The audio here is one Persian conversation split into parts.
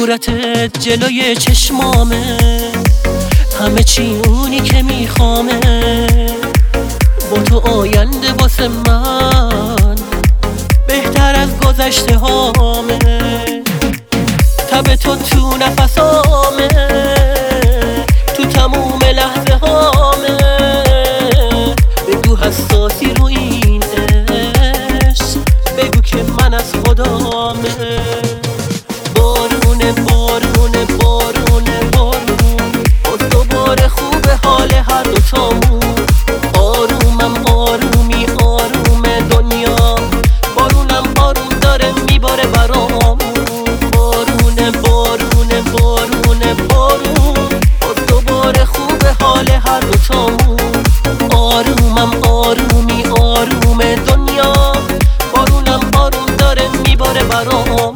صورتت جلوی چشمامه، همه چی اونی که میخوامه. با تو آینده واسه من بهتر از گذشته هامه. تب تو تو نفسامه، تو تموم لحظه هامه. بگو حساسی رو این عشق، بگو که من از خدامه. بارونه بارونه بارونه بارون، باز دوباره خوبه حال هر دوتامون. آرومم آرومی آروم دنیا، بارونم آروم داره میباره برامون. بارونه بارونه بارونه بارون، باز دوباره خوبه حال هر دوتامون. آرومم آرومی آروم دنیا، بارونم آروم داره میباره برامون.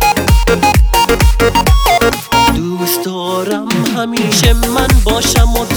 دوست دارم همیشه من باشم و